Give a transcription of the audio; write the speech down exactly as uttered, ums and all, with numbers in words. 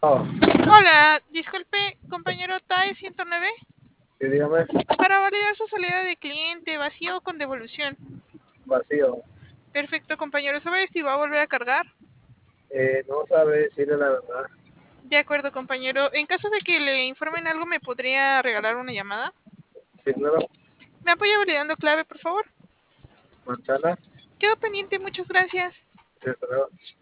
Oh, Hola, disculpe, compañero T A E ciento nueve. sí, dígame, Para validar su salida de cliente, vacío o con devolución. vacío. Perfecto, compañero. ¿Sabe si va a volver a cargar? Eh, no sabe decirle la verdad. De acuerdo, compañero. En caso de que le informen algo, ¿me podría regalar una llamada? Sí, claro, ¿Me apoya validando clave, por favor? manzana, Quedo pendiente, muchas gracias. sí, claro.